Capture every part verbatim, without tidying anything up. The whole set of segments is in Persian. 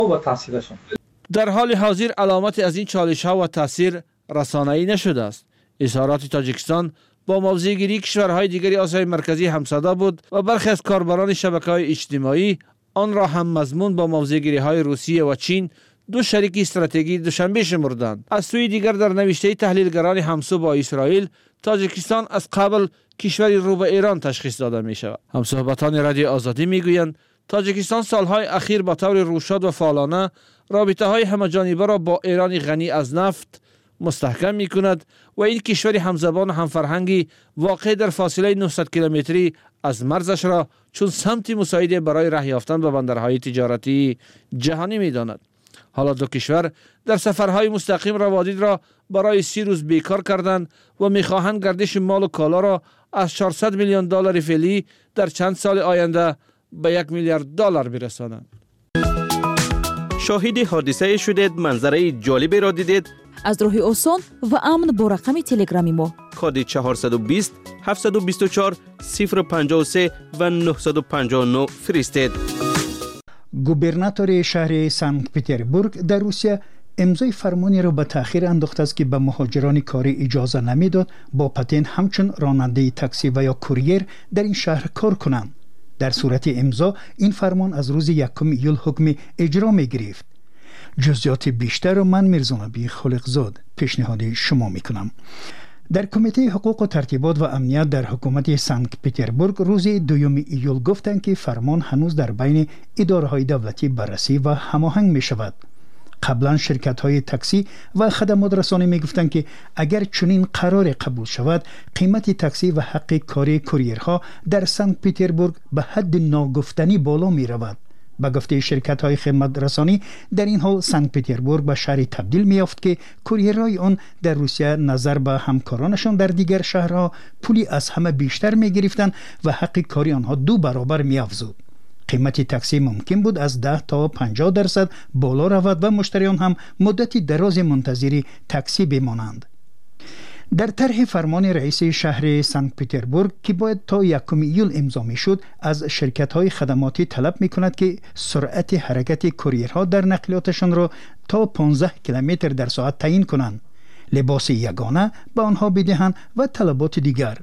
و تاثیرشون. در حال حاضر علامت از این چالش ها و تاثیر رسانه‌ای نشده است. اظهارات تاجیکستان با موضع‌گیری کشورهای دیگری آسیای مرکزی همصدا بود و برخی از کاربران شبکه‌های اجتماعی آن را هم مضمون با موضع‌گیری‌های روسیه و چین، دو شریک استراتژیکی دوشنبه شمردند. از سوی دیگر در نوشته تحلیلگران همسو با اسرائیل، تاجیکستان از قبل کشوری رو به ایران تشخیص داده می شود. همصحبتان رادیو آزادی می گویند تاجیکستان سالهای اخیر با طور روشاد و فعالانه رابطه های همه‌جانبه را با ایران غنی از نفت مستحکم می کند و این کشور همزبان و همفرهنگی واقع در فاصله نهصد کیلومتری از مرزش را چون سمت مساعد برای راه یافتن به بندرهای تجارتی جهانی می داند. حالا دو کشور در سفرهای مستقیم روادید را برای سی روز بیکار کردند و می‌خواهند گردش مال و کالا را از چهارصد میلیون دلار فعلی در چند سال آینده به یک میلیارد دلار برسانند. شاهد حادثه شدید، منظره جالبی را دیدید؟ از راه آسان و امن با رقم تلگرامی ما کد چهارصد و بیست هفتصد و بیست و چهار صفر پنجاه و سه و نهصد و پنجاه و نه فرستید. گوبرناتور شهر سنت پترزبورگ در روسیه امضای فرمانی را به تأخیر انداخته است که به مهاجران کاری اجازه نمیداد با پتن همچون راننده تاکسی و یا کوریر در این شهر کار کنند. در صورت امضا این فرمان از روز یکم ایول حکم اجرا می گرفت. جزئیات بیشتر را من میرزانبی خالقزاد پیشنهاد شما میکنم. در کمیته حقوق و ترتیبات و امنیت در حکومت سنت پترزبورگ روز دوم ایول گفتند که فرمان هنوز در بین اداره‌های دولتی بررسی و هماهنگ می شود. قبلا شرکت‌های تاکسی و خدمات رسانی می گفتند که اگر چنین قرار قبول شود، قیمت تاکسی و حق کاری کوریرها در سنت پترزبورگ به حد ناگفتنی بالا می رود. با گفته شرکت‌های خدمات رسانی در این حال سنت پترزبورگ به شهری تبدیل می‌یافت که کوریرهای آن در روسیه نظر به همکارانشان در دیگر شهرها پولی از همه بیشتر می‌گرفتند و حق کاری آنها دو برابر می‌افزود. قیمت تاکسی ممکن بود از ده تا پنجاه درصد بالا رود و مشتریان هم مدتی دراز منتظر تاکسی بمانند. در طرح فرمان رئیس شهر سنت پترزبورگ که باید تا یکم ایول امضا میشد، از شرکت‌های خدماتی طلب می‌کند که سرعت حرکت کوریرها در نقلیاتشان را تا پانزده کیلومتر در ساعت تعیین کنند، لباس یگانه به آنها بدهند و طلبات دیگر.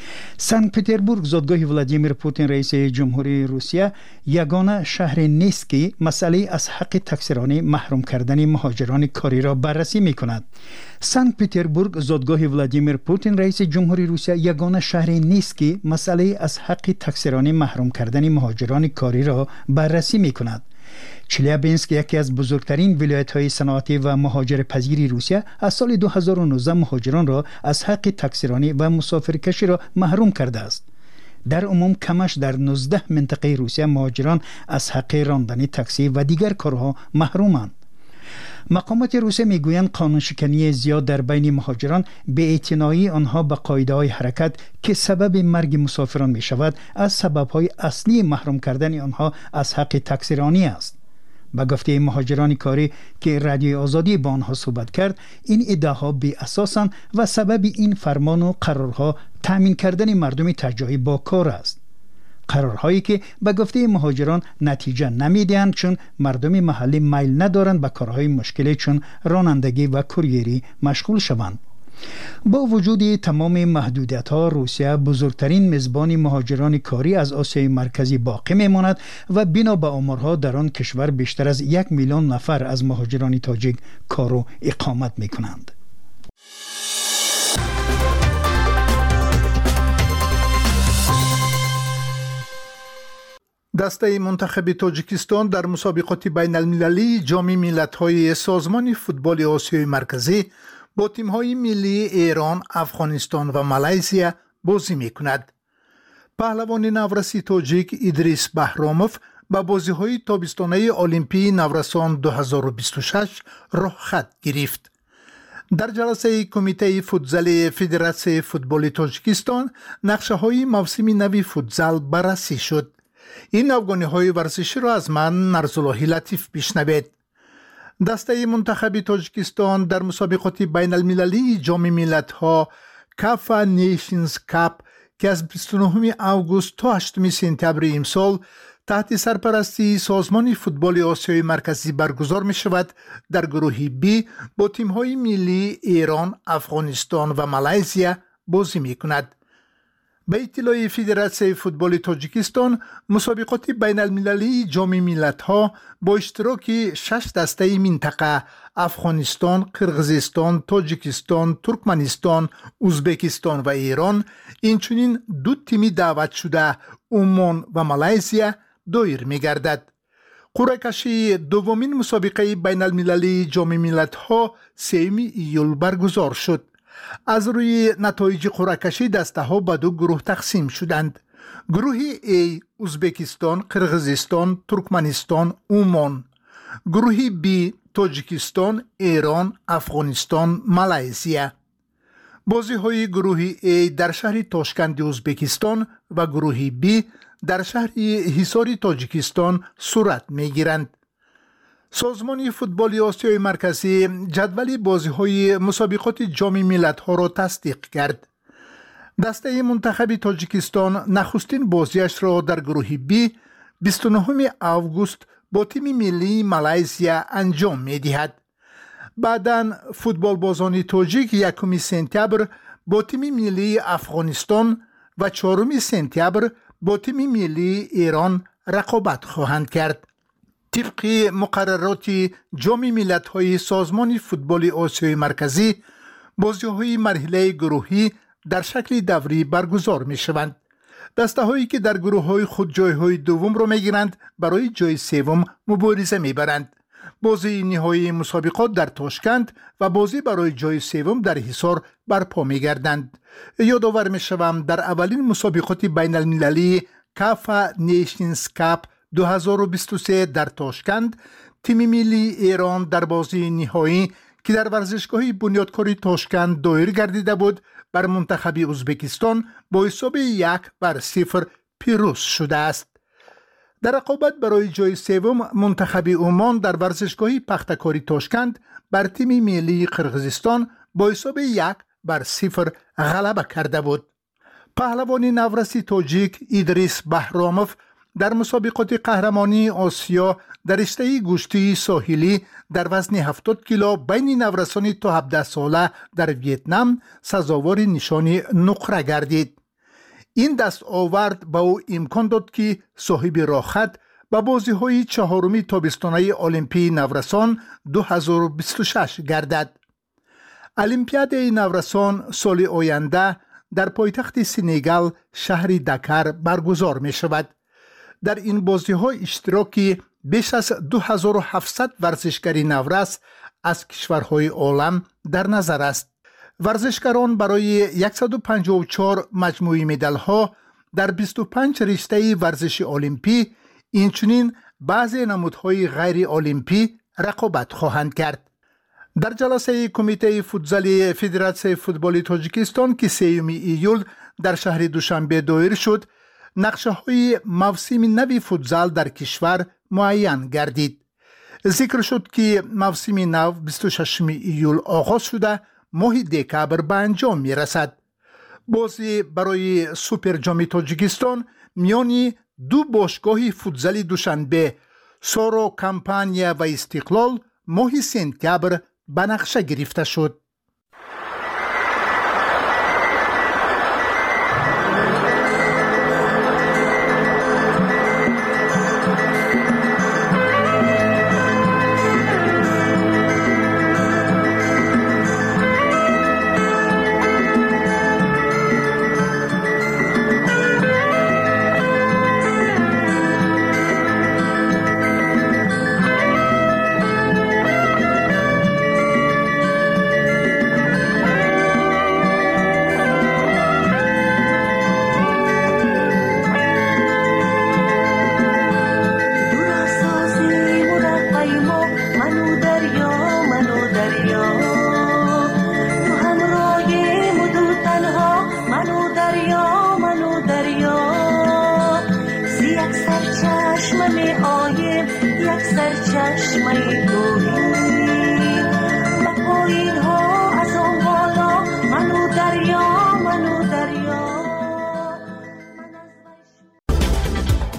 سنت پترزبورگ زادگاه ولادیمیر پوتین رئیس جمهوری روسیه یگانه شهر نیست که مسئله از حق تکثیرانه محروم کردن مهاجران کاری را بررسی می کند. سنت پترزبورگ زادگاه ولادیمیر پوتین رئیس جمهوری روسیه یگانه شهر نیست که مسئله از حق تکثیرانه محروم کردن مهاجران کاری را بررسی می کند. چلیابینسک یکی از بزرگترین ولایت‌های صنعتی و مهاجر پذیری روسیه از سال دو هزار و نوزده مهاجران را از حق تکثیرانی و مسافرکشی را محروم کرده است. در عموم کمش در نوزده منطقه روسیه مهاجران از حق راندن تاکسی و دیگر کارها محرومند. مقامات روسیه میگویند قانون شکنی زیاد در بین مهاجران به اعتنایی آنها به قاعده‌های حرکت که سبب مرگ مسافران می شود از سبب‌های اصلی محروم کردن آنها از حق تکثیرانی است. با گفته مهاجران کاری که رادیو آزادی با آنها صحبت کرد، این ادعاها بی اساسند و سبب این فرمان و قرارها تامین کردن مردم تجاری با کار است. قرارهایی که به گفته مهاجران نتیجه نمیدهند چون مردم محلی میل ندارند به کارهای مشکلی چون رانندگی و کوریری مشغول شوند. با وجود تمام محدودیت‌ها، روسیه بزرگترین میزبان مهاجران کاری از آسیای مرکزی باقی میماند و بنا به آمارها در آن کشور بیشتر از یک میلیون نفر از مهاجران تاجیک کار و اقامت میکنند. دسته منتخب تاجیکستان در مسابقات بین المللی جام ملت‌های سازمان فوتبال آسیای مرکزی با تیم‌های ملی ایران، افغانستان و مالزی بازی می‌کند. پهلوان نورسی تاجیک ادریس بهراموف با بازی‌های تابستانه المپی نورسان دو هزار و بیست و شش راه خط گرفت. در جلسه کمیته فوتزال فدراسیون فوتبال تاجیکستان نقشه‌های موسم نو فوتزال بررسی شد. این افغانی‌های ورزشی را از من نرزاللهی لطیف بشنوید. دسته منتخب تاجیکستان در مسابقات بین المللی جام ملت‌ها کافا نیشنز کاپ که از بیست و نهم آگوست تا هشتم سپتامبر امسال تحت سرپرستی سازمان فوتبال آسیای مرکزی برگزار می شود. در گروه بی با تیم‌های ملی ایران، افغانستان و مالزیا بازی می کند. به اطلاع فدراسیون فوتبال تاجیکستان، مسابقات بین المللی جام ملت‌ها با اشتراک شش دسته منطقه افغانستان، قرقیزستان، تاجیکستان، ترکمنستان، ازبکستان و ایران، اینچنین دو تیمی دعوت شده عمان و مالزیا دایر می‌گردد. قرعه کشی دومین مسابقه بین المللی جام ملت‌ها سوم ایول برگزار شد. از روی نتایج قرعه کشی دسته ها به دو گروه تقسیم شدند. گروه A ازبکستان، قرقیزستان، ترکمنستان، عمان. گروه B تاجیکستان، ایران، افغانستان، مالزیا. بازی های گروه A در شهر تاشکند ازبکستان و گروه B در شهر حصار تاجیکستان صورت می گیرند. سازمان فوتبال آسیای مرکزی جدول بازی‌های مسابقات جام ملت‌ها را تصدیق کرد. دسته منتخب تاجیکستان نخستین بازیش را در گروه بی بیست و نهم آگوست با تیم ملی مالزیا انجام می‌دهد. بعداً فوتبال بازان تاجیک یکم سپتامبر با تیم ملی افغانستان و چهارم سپتامبر با تیم ملی ایران رقابت خواهند کرد. طبق مقررات جام ملت‌های سازمان فوتبال آسیای مرکزی، بازی‌های مرحله گروهی در شکل دوری برگزار می‌شوند. دسته‌هایی که در گروه‌های خود جای‌های دوم را می‌گیرند برای جای سوم مبارزه می‌برند. بازی نهایی مسابقات در تاشکند و بازی برای جای سوم در حصار برپا می‌گردند. یادآور می‌شوم در اولین مسابقات بین المللی کافا نیشنز کاپ دو هزار و بیست و سه در تاشکند، تیم ملی ایران در بازی نهایی که در ورزشگاه بنیادکاری تاشکند دایر گردیده بود بر منتخب ازبکستان با حساب یک بر صفر پیروز شده است. در رقابت برای جای سوم منتخب عمان در ورزشگاه پختکاری تاشکند بر تیم ملی قرقیزستان با حساب یک بر صفر غلبه کرده بود. پهلوان نورسی تاجیک ادریس بهراموف در مسابقات قهرمانی آسیا در رشته گوشتی ساحلی در وزن هفتاد کیلو بین نورسان تا هفده ساله در ویتنام سزاوار نشان نقره گردید. این دستاورد به او امکان داد که صاحب راه‌خط به بازی‌های چهارمی تابستانه المپی نورسان دو هزار و بیست و شش گردد. المپیاد نورسان سال آینده در پایتخت سنگال شهر دکر برگزار می شود. در این بازی‌ها اشتراکی بیش از دو هزار و هفتصد ورزشکار نورس از کشورهای عالم در نظر است. ورزشکاران برای صد و پنجاه و چهار مجموعی مدال‌ها در بیست و پنج رشته ورزش المپی، اینچنین بعضی نمودهای غیر المپی رقابت خواهند کرد. در جلسه کمیته فوتزالی فدراسیون فوتبال تاجیکستان که سوم ایول در شهر دوشنبه دایر شد، نقشه های موسم نو فوتزال در کشور معین گردید. ذکر شد که موسم نو بیست و ششم ایول آغاز شده ماه دکبر به انجام می رسد. بازی برای سوپر جام تاجیکستان میان دو باشگاه فوتزال دوشنبه سارا کمپانیا و استقلال ماه سپتامبر به نقشه گرفته شد.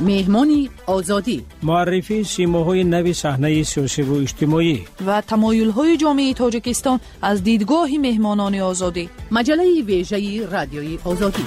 مهمانی آزادی، معرفی سیماهای نوی صحنه سیاسی و اجتماعی و تمایل‌های جامعه تاجیکستان از دیدگاه مهمانان آزادی. مجله ویژه رادیوی آزادی.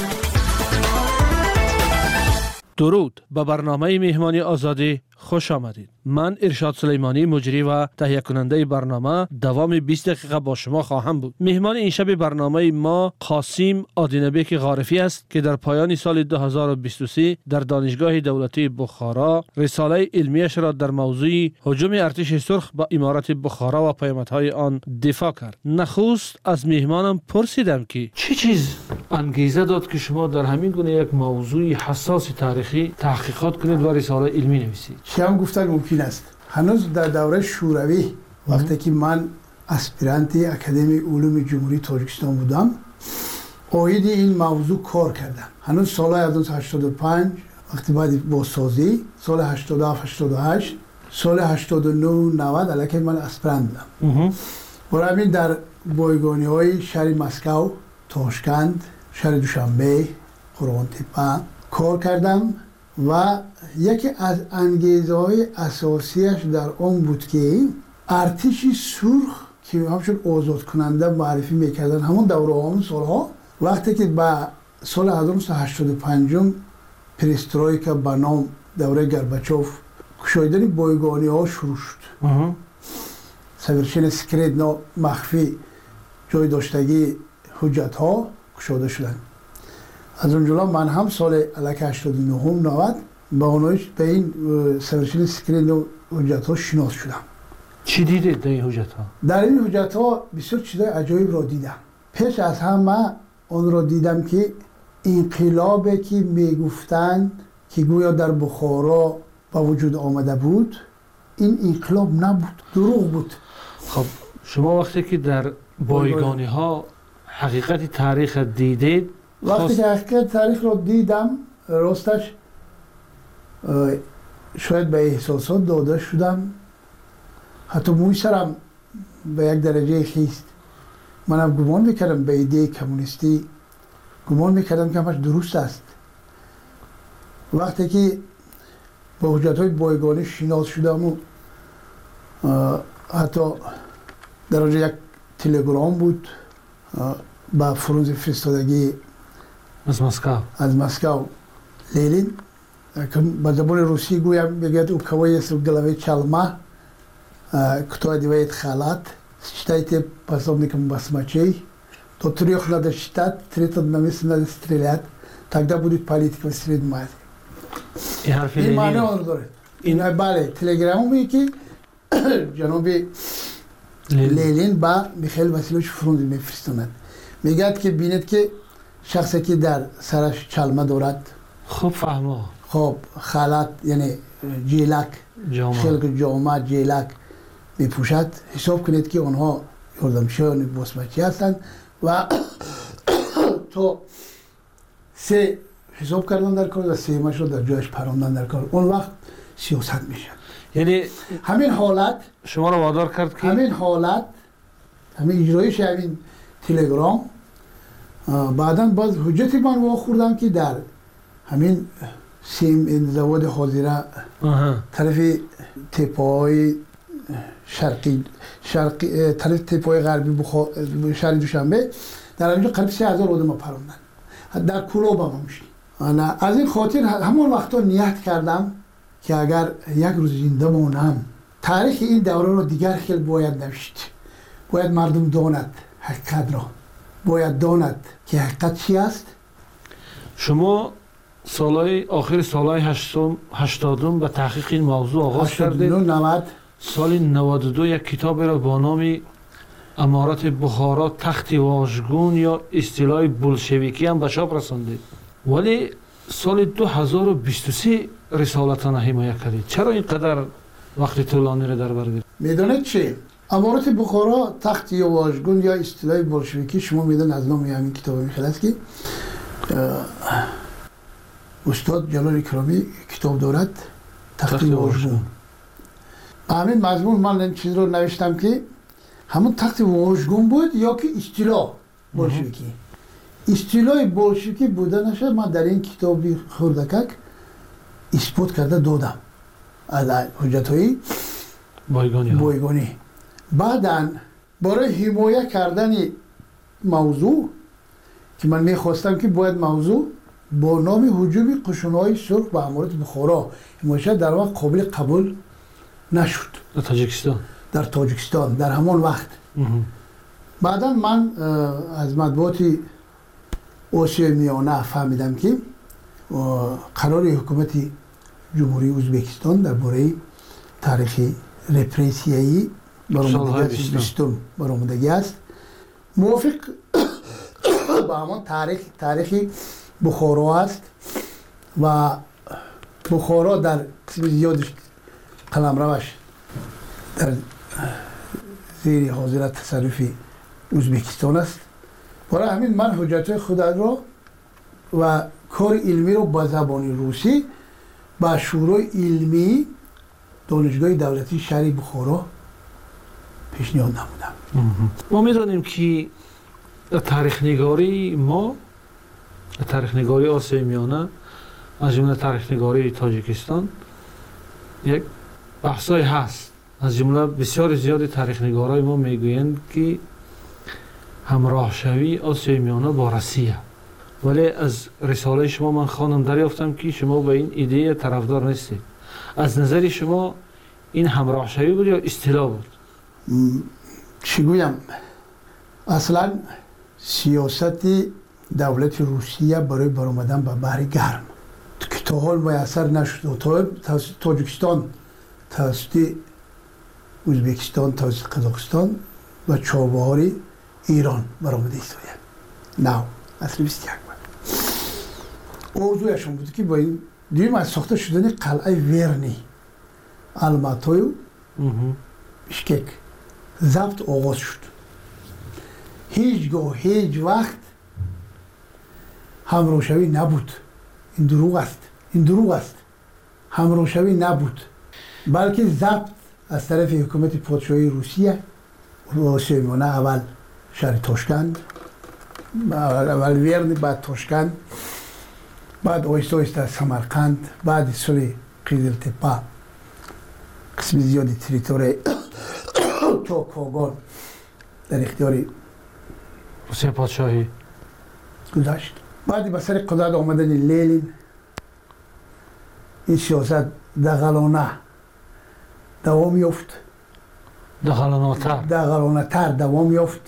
درود، به برنامه مهمانی آزادی خوش آمدید. من ارشاد سلیمانی، مجری و تهیه کننده برنامه، دوام بیست دقیقه با شما خواهم بود. مهمان این شب برنامه ما قاسم آدینبک غارفی است که در پایان سال دو هزار و بیست و سه در دانشگاه دولتی بخارا رساله علمیش را در موضوع هجوم ارتش سرخ به امارت بخارا و پیامدهای آن دفاع کرد. نخست از مهمانم پرسیدم که چه چیز انگیزه داد که شما در همین گونه یک موضوع حساس تاریخی تحقیقات کنید و رساله علمی نویسید؟ چیم گفتن ممکن است. هنوز در دوره شوروی وقتی که من اسپیرانت اکادمی علوم جمهوری تاجیکستان بودم، اوید این موضوع کار کردم. هنوز سال هزار و هشتصد و پنج وقتی بعد بازسازی، سال هشتاد و هفت هشتاد و هشت، سال هشتاد و نه نود الکی من اسپیرانت بودم. برای همین در بایگانی های شهر مسکو، تاشکند، شهر دوشنبه، قرغان تپه کار کردم و یکی از انگیزه های اساسیش در آن بود که ارتش سرخ که همچون آزاد کننده معرفی میکردن همون دوره همون سالها، وقتی که با سال هزار و نهصد و هشتاد و پنج پریسترویکا به نام دوره گرباچوف کشایدن بایگانی ها شروع شد. سویرشن سکرید مخفی جای داشتگی حجت ها کشاده شدن. از اونجا من هم سال الک هشتاد و نه نود با اونایش به این سویرشن سکرین و حجت ها شناس شدم. چی دیدید در این حجت ها؟ در این حجت ها بسیار چیزای عجایب را دیدم. پیش از همه اون را دیدم که انقلابی که میگفتند که گویا در بخارا با وجود آمده بود، این انقلاب نبود، دروغ بود. خب شما وقتی که در بایگانی ها حقیقت تاریخ دیدید، وقتی که حقیقت تاریخ رو دیدم راستش شاید به احساسات داده شدم، حتی موی سرم به یک درجه خیست. منم گمان میکردم به ایده کمونیستی، گمان میکردم که همش درست است. وقتی که با حجت های بایگانی شناس شدم و حتی در آنجا یک تلگرام بود با فرانز فرستادگی از مسکو از مسکو لینین که با زبان روسی گویم بگید او کوی سر گلوی چلمه кто одевает халат, считайте пособником басмачей, тот трех надо считать, третьего на месте надо стрелять, тогда будет политика в среднем Азии. این معنی آن داره. این بله تلگرامی که جناب لینین با میخائیل واسیلوویچ فرانز میفرستاند، میگه که بینید که شخصی که در سرش چلمه دارد، خوب فهمو، خب خالات یعنی جیلک، خلق جامعه جیلک میپوشد، حساب کنید که آنها یاردمچیان باسمچی هستند و تو سه حساب کردن در کار و سه مش رو در جایش پراندن در کار، اون وقت سیاست میشه. یعنی همین حالت شما رو وادار کرد که همین حالت همین اجرایش همین تلگرام بعداً باز حجتی من واخوردم که در همین سیم این زواد حاضره طرف تپای شرقی شرقی طرف تپای غربی بخار شهر دوشنبه در اینجا قریب سه هزار آدم پروندن در کلوب هم میشی. انا از این خاطر همون وقتا نیت کردم که اگر یک روز زنده مانم تاریخ این دوره رو دیگر خیلی باید نوشت، باید مردم داند حقیقت را، باید داند که حقیقت چی است. شما سالهای آخر سالهای هشتادم به تحقیق این موضوع آغاز کردید. نود سال نود و دو یک کتاب را با نام امارت بخارا تخت واژگون یا اصطلاح بولشویکی هم به چاپ رساندید، ولی سال دو هزار و بیست و سه رسالتان حمایت کردید. چرا اینقدر وقت طولانی را در بر گرفت؟ میدونید چی؟ امارت بخارا تخت واژگون یا اصطلاح بولشویکی، شما میدونید از نام همین کتاب میخواد است که استاد جلال اکرامی کتاب دارد تخت واژگون. همین مضمون من این چیز رو نوشتم که همون تخت واژگون بود یا که اصطلاح بولشویکی. اصطلاح بولشویکی بودنش من در این کتابی خردکک اثبات کرده دادم از حجت‌های بایگانی ها. بایگانی. بعداً برای حمایت کردن موضوع که من میخواستم که باید موضوع با نام هجوم قشون‌های سرخ به امارات بخارا حمایت در واقع قابل قبول نشد در تاجیکستان در تاجیکستان در همان وقت. بعدا من از مطبوعات آسیای میانه فهمیدم که قرار حکومت جمهوری ازبکستان درباره تاریخ رپریسیایی برآمدگی است موافق با همان تاریخ تاریخ بخارا است و بخارا در قسم زیادش قلمروش در زیر حاضرت تصرف ازبکستان است. برای همین من حجت خود را و کار علمی را با زبان روسی با شورای علمی دانشگاه دولتی شهر بخارا پیشنهاد نمودم. ما می‌دانیم که تاریخ نگاری ما تاریخ نگاری آسیای میانه از جمله تاریخ نگاری تاجیکستان یک بحثای هست. از جمله بسیار زیاد تاریخ نگارای ما میگویند که همراه شوی آسیای میانه با روسیه، ولی از رساله شما من خواندم دریافتم که شما به این ایده طرفدار نیستید. از نظر شما این همراه شوی بود یا اصطلاح بود؟ چی گویم؟ اصلا سیاست دولت روسیه برای برآمدن به بحر گرم که تا حال میسر نشد. تا توسط تاجیکستان، توسط ازبکستان، توسط قزاقستان و چابهار ایران برآمده ایستاده. نه اصلا بیست یک بود. موضوعشون بود که با این دیگه از ساخته شدن قلعه ورنی الماتای بشکک ضبط آغاز شد. هیچگاه هیچ وقت همراهشوی نبود. این دروغ است. این دروغ است. همراهشوی نبود، بلکه ضبط از طرف حکومت پادشاهی روسیه و آسیای میانه، اول شهر تاشکند، اول ورن، بعد تاشکند، بعد آیسته آیسته سمرقند، بعد صلح قیزلتپه قسم زیادی تریتوری چاکاگان در اختیار روسیه پادشاهی گذاشت. بعد به سر قدرت آمدن لنین این سیاست دغلانه دوام یافت. دغلانه‌تر دغلانه‌تر دوام یافت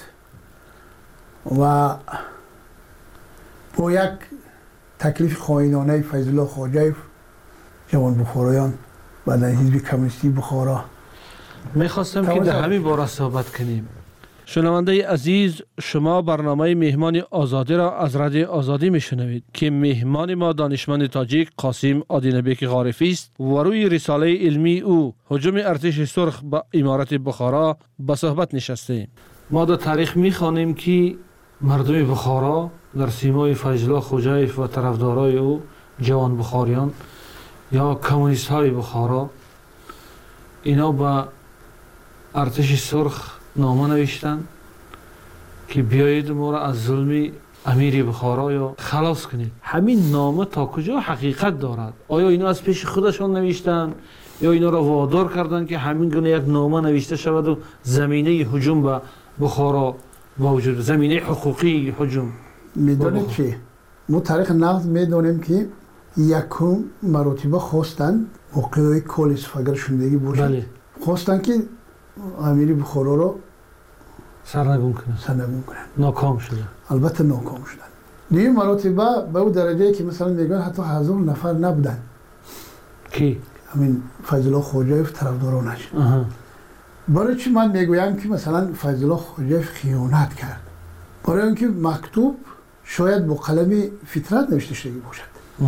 و با یک تکلیف خائنانه فیض الله خواجه جوان بخارایان و در حزب کمونیستی بخارا میخواستم که در همین باره صحبت کنیم. شنونده عزیز، شما برنامه مهمان آزادی را از رادیو آزادی میشنوید که مهمان ما دانشمند تاجیک قاسم آدینبک غارفی است و روی رساله علمی او هجوم ارتش سرخ به امارت بخارا به صحبت نشستیم. ما در تاریخ میخوانیم که مردم بخارا در سیمای فیض الله خوجایف و طرفدارای او جوان بخاریان یا کمونیست های بخارا اینا به ارتش سرخ نامه نوشتن که بیایید ما را از ظلم امیر بخارا یا خلاص کنید. همین نامه تا کجا حقیقت دارد؟ آیا اینا از پیش خودشان نوشتن یا اینا را وادار کردن که همین گونه یک نامه نوشته شود و زمینه هجوم به بخارا موجود، زمینه حقوقی هجوم؟ میدونید چی؟ ما تاریخ نقد میدونیم که یکم مراتبه خواستن موقعی کل استفاگر شدگی باشد. بله. خواستن که امیر بخارا رو سرنگون کنن. سرنگون کنن. ناکام شده. البته ناکام شدن. دیگه مراتبه به اون درجه که مثلا میگن حتی هزار نفر نبودن. کی؟ همین فیض الله خواجه طرفدارانش. برای چی من میگویم که مثلا فیض الله خواجه خیانت کرد؟ برای اینکه مکتوب شاید با قلم فطرت نوشته شده باشد.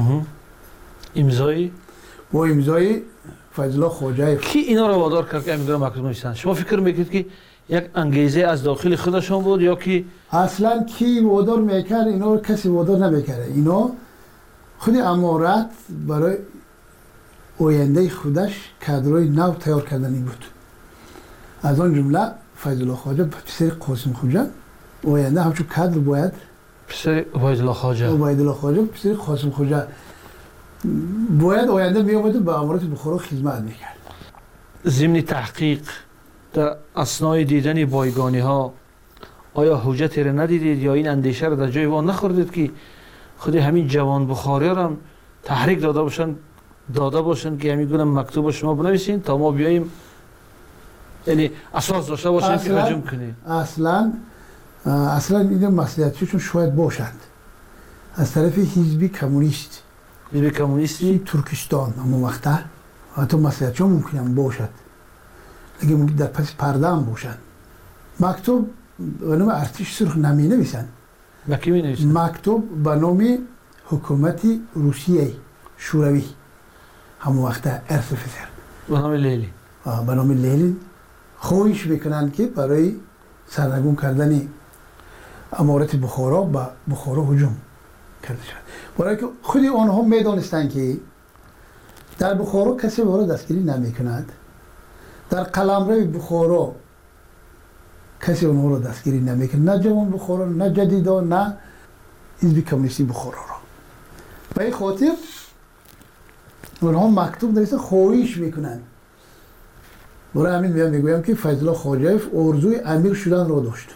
امضای با امضای فیض الله خواجه. کی اینا را وادار کرد که امضای مکتوب نوشتن؟ شما فکر میکنید که یک انگیزه از داخل خودشون بود یا که اصلا کی وادار میکرد؟ اینا رو کسی وادار نمیکرد. اینا خود امارت برای آینده خودش کادرای نو تیار کردنی بود. از آن جمله فیض الله خواجه پسر قاسم خوجه آینده همچون کادر باید پسر عبید الله خواجه عبید الله خواجه پسر قاسم خوجه باید آینده می آمد و به امارات بخارا خدمت میکرد. ضمن تحقیق در اثنای دیدن بایگانی ها آیا حجتی را ندیدید یا این اندیشه را در جای وان نخوردید که خود همین جوان بخاری را هم تحریک داده باشن داده باشن که همین گونه مکتوب شما بنویسین تا ما بیاییم، یعنی اساس داشته باشیم که هجوم کنیم؟ اصلا اصلا این مسئولیتشون شاید باشند از طرف حزب کمونیست حزب کمونیستی ترکستان همون وقته، حتی مسئولیتشون ممکنه باشد لیکن در پس پرده هم باشند. مکتوب به نام ارتش سرخ نمی نویسن. با کی می نویسن؟ مکتوب به نام حکومت روسیه شوروی همون وقته ارسفسر به نام لیلی به نام لیلی خواهش میکنند که برای سرنگون کردن امارت بخارا به بخارا هجوم کرده شد، برای که خود آنها میدانستند که در بخارا کسی او را دستگیری نمی کند، در قلمرو بخارا کسی اونها را دستگیری نمی کند، نه جوان بخارا نه جدیدا نه حزب کمونیستی بخارا را. به این خاطر اونها مکتوب نویسه خواهش میکنند. برای همین میام میگویم که فیض الله خواجه‌اف آرزوی امیر شدن را داشت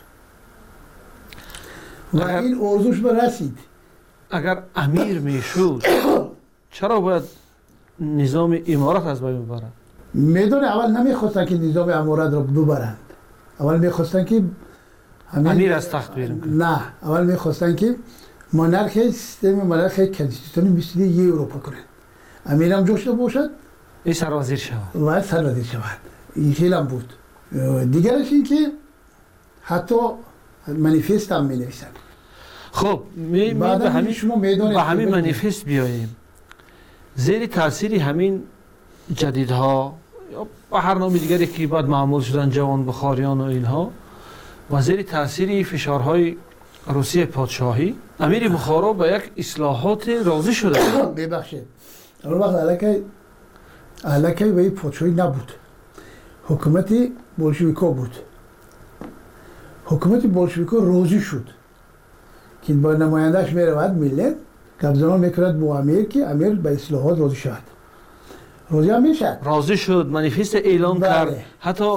و این آرزوش به رسید. اگر امیر میشد چرا باید نظام امارت از بین ببرند؟ میدونه اول نمیخواستن که نظام امارت را ببرند، اول میخواستن که امیر از تخت بیرون کنند. نه، اول میخواستن که مونارخ سیستم مونارخ کنستیتوشنی مثل یه اروپا کنند. امیر هم جوشته باشد، این سروزیر شود و سروزیر شود. این خیلی هم بود. دیگرش این که حتی منیفست هم می نویسند. خب می به همین شما میدونید به همین منیفست بیاییم. زیر تاثیر همین جدیدها یا به هر نام دیگری که بعد معمول شدن جوان بخاریان و اینها و زیر تاثیر فشارهای روسیه پادشاهی امیر بخارا به یک اصلاحات راضی شده. ببخشید اون وقت علاقه علاقه به این پادشاهی نبود، حکومت بولشویکا بود. حکومت بولشویکا راضی شد که با نمایندهش میرود ملت گپزنان میکرد با امیر که امیر به اصلاحات راضی شد. راضی هم میشد. راضی شد، منیفست اعلام بله. کرد. حتی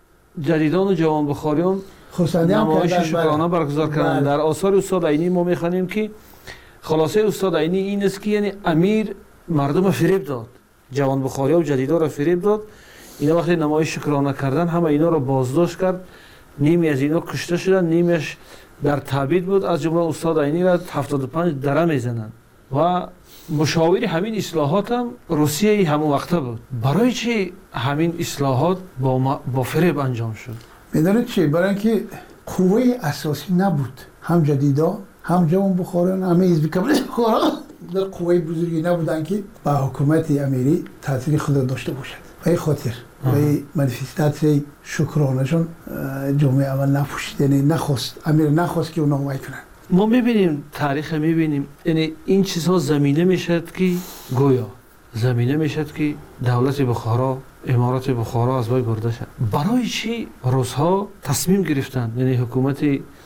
جدیدان و جوان بخاریان نمایش شکرانه برگزار کردند. در آثار استاد عینی ما میخوانیم که خلاصه استاد عینی این است که یعنی امیر مردم فریب داد، جوان بخاریا و جدیدا را فریب داد. اینا وقتی نمایش شکرانه کردن همه اینا را بازداشت کرد، نیمی از اینا کشته شدن، نیمیش در تبعید بود. از جمله استاد عینی را هفتاد و پنج دره میزنند و مشاور همین اصلاحات هم روسیه همون وقته بود. برای چی همین اصلاحات با, با فریب انجام شد؟ میدونید چی؟ برای اینکه قوه اساسی نبود، هم جدیدا هم جوان بخاران همه حزب کمونیست بخارا در قوه بزرگی نبودن که با حکومت امیری تاثیر خود داشته باشد. به این خاطر به منیفستاسیون شکرانهشون جامعه اول نپوشید، یعنی نخواست امیر نخواست که اونا حمایت کنن. ما میبینیم تاریخ میبینیم یعنی این چیزها زمینه میشد که گویا زمینه میشد که دولت بخارا امارات بخارا از بین برده شد. برای چی روس‌ها تصمیم گرفتند، یعنی حکومت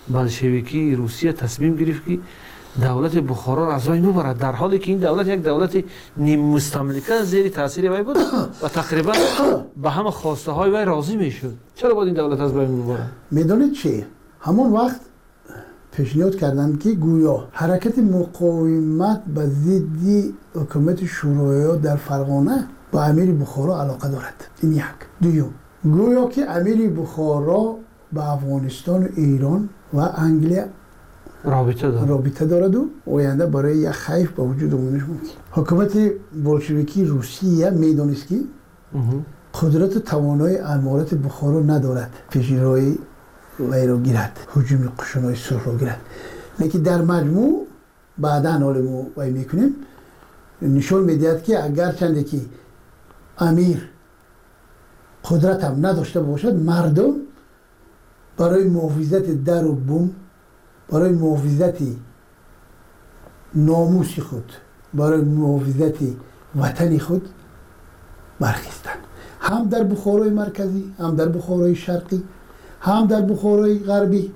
بلشویکی روسیه تصمیم گرفت که دولت بخارا را از بین ببرد، در حالی که این دولت یک دولت نیم مستملکه زیر تاثیر وی بود و تقریبا به همه خواسته های وی راضی میشد؟ چرا باید این دولت از بین ببرد؟ میدونید چی؟ همون وقت پیشنهاد کردند که گویا حرکت مقاومت به ضد حکومت شوروی در فرغانه با امیر بخارا علاقه دارد. این یک. دوم گویا که امیر بخارا با افغانستان و ایران و انگلیس رابطه دارد رابطه دارد و آینده برای یک خیف به وجود آمدنش ممکن. حکومت بولشویکی روسیه میدانست که قدرت و توانایی امارات بخارا ندارد پیشروی وی را گیرد، هجوم قشونای سرخ را گیرد. لیکن در مجموع بعدا حال ما وی میکنیم نشان میدهد که اگر چنده که امیر قدرت هم نداشته باشد، مردم برای محافظت در و بوم، برای محافظت ناموس خود، برای محافظت وطن خود برخیستند. هم در بخارای مرکزی، هم در بخارای شرقی، هم در بخارای غربی.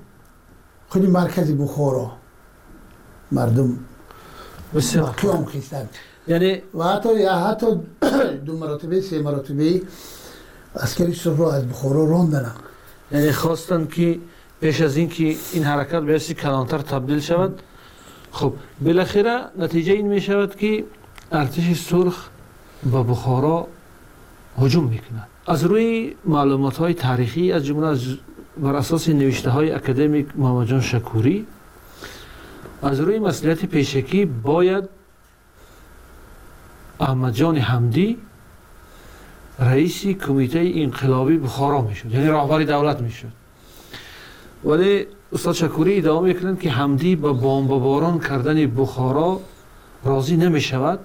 خود مرکزی بخارا مردم بسیار قیام خیستند. یعنی و حتی یا حتی دو مرتبه سه مرتبه عسکری سرخ رو از بخارا راندن. یعنی خواستن که پیش از این که این حرکت به حسی کلانتر تبدیل شود. خب بالاخره نتیجه این می شود که ارتش سرخ به بخارا هجوم میکند. از روی معلومات های تاریخی از جمله از بر اساس نوشته های اکادمیک محمد جان شکوری، از روی مسئولیت پیشکی باید احمد جان حمدی رئیس کمیته انقلابی بخارا میشد، یعنی رهبر دولت میشد. ولی استاد شکوری ادامه میکنند که حمدی با بمباران کردن بخارا راضی نمیشود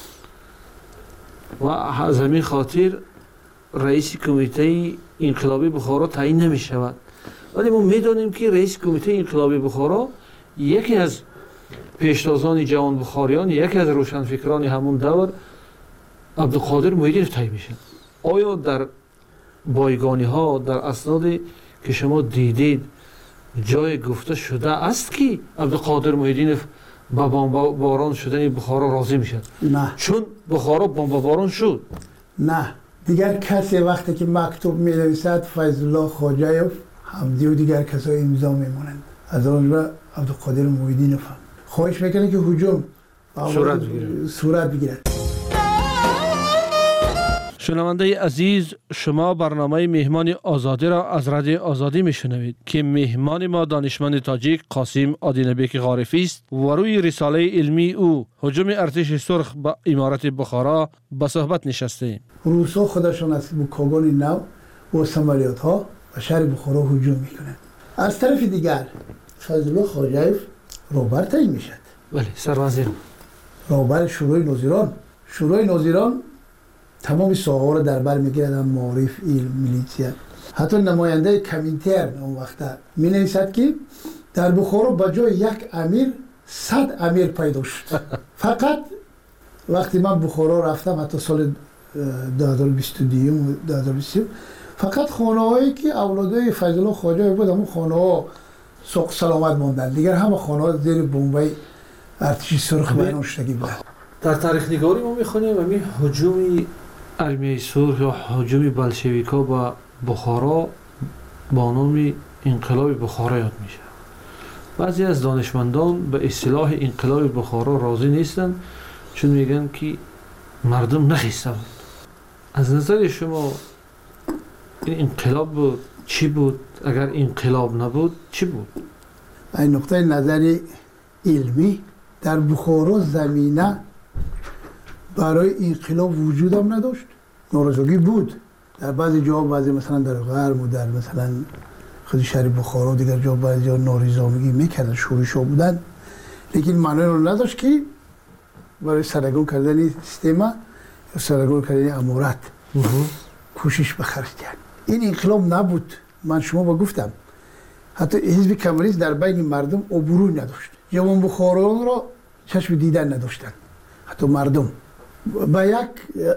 و از همین خاطر رئیس کمیته انقلابی بخارا تعیین نمیشود. ولی ما میدونیم که رئیس کمیته انقلابی بخارا یکی از پیشتازان جوان بخاریان، یکی از روشنفکران همون دور عبدالقادر محیدینов تعیین میشد. آیا در بایگانی ها در اسنادی که شما دیدید جای گفته شده است که عبدالقادر محیدینов با بمباران شدن بخارا راضی میشد؟ نه، چون بخارا بمباران شد. نه، دیگر کسی وقتی که مکتوب می نویسد فیض الله خواجه‌یوف، حمدی و دیگر کسای امضا میمونند. از آن رو عبدالقادر محیدینov خواهش میکنه که هجوم صورت بگیرد. صورت بگیرد. شنونده عزیز، شما برنامه مهمان آزادی را از رادیو آزادی میشنوید که مهمان ما دانشمند تاجیک قاسم آدینبک غارفی است و روی رساله علمی او هجوم ارتش سرخ به امارت بخارا به صحبت نشسته. روسا خودشون از بوکاگان نو و سمالیات ها و شهر بخارا هجوم میکنند. از طرف دیگر فیض الله خواجه‌یوف رهبر تعیین میشد. بله، سروزیر رهبر شورای ناظران. شورای ناظران تمام ساحه‌ها را در بر میگیرد، معارف، علم، میلیتیا. حتی نماینده کمینترن اون وقت می نویسد که در بخارا به جای یک امیر صد امیر پیدا شد. فقط وقتی من بخارا رفتم حتی سال دو هزار و بیست و دو دو هزار و بیست فقط خانه‌هایی که اولادای فیض الله خواجه‌یوف بود همون خانه‌ها سوق سلامت ماندن، دیگر همه خانه‌ها زیر بمبای ارتش سرخ بیرون شدگی بود. در تاریخ نگاری ما میخونیم همین هجوم ارمیه سرخ یا هجوم بلشویکا به بخارا با نام انقلاب بخارا یاد میشه. بعضی از دانشمندان به اصطلاح انقلاب بخارا راضی نیستند چون میگن که مردم نخیسته بود. از نظر شما این انقلاب بود چی بود؟ اگر انقلاب نبود چی بود؟ این نقطه نظر علمی در بخارا زمینه برای انقلاب وجود هم نداشت. ناراضگی بود در بعضی جا، بعضی مثلا در غرب و در مثلا خود شهر بخارا و دیگر جا بعضی جا نارضایتی میکردن، شورش‌ها بودن، لیکن معنی رو نداشت که برای سرنگون کردن سیستم یا سرنگون کردن امارت کوشش بخرج کرد. این انقلاب نبود. من شما با گفتم حتی حزب کمونیست در بین مردم عبور نداشت. جوان بخارایان را چشم دیدن نداشتن. حتی مردم با یک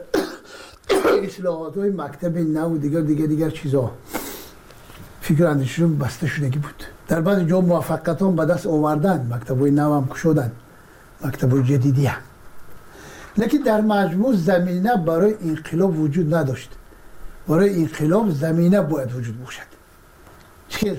اصلاحات های مکتب نو و دیگر دیگر دیگر چیزا فکر اندیششون بسته شدگی بود. در بعض جا موفقیت هم به دست آوردن، مکتب های نو هم کشودن، مکتب های جدیدی هم. لیکن در مجموع زمینه برای انقلاب وجود نداشت. برای انقلاب زمینه باید وجود باشد. چیل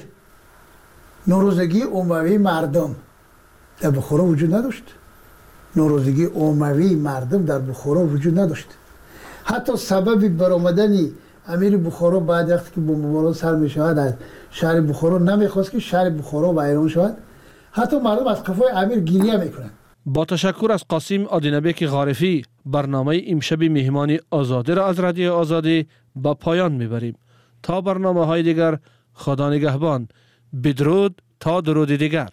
ناراضگی عمومی مردم در بخارا وجود نداشت. ناراضگی عمومی مردم در بخارا وجود نداشت. حتی سبب برآمدن امیر بخارا بعد وقتی که بمباران سر می شود از شهر بخارا نمیخواست که شهر بخارا ویران شود. حتی مردم از قفای امیر گریه میکنند. با تشکر از قاسم آدینبک غارفی برنامه امشب مهمان آزادی را از رادیو آزادی به پایان میبریم. تا برنامه های دیگر خدا نگهبان. بدرود تا درود دیگر.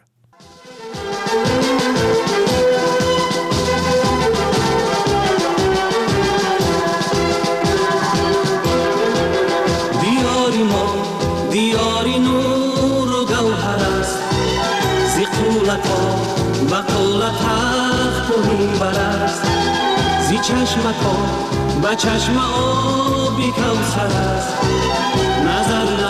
دیاری ما دیاری نور و گوهر است، زی قولت ها و قولت تخت و منبر است، زی چشمت ها و چشم آبی کوثر است، نظر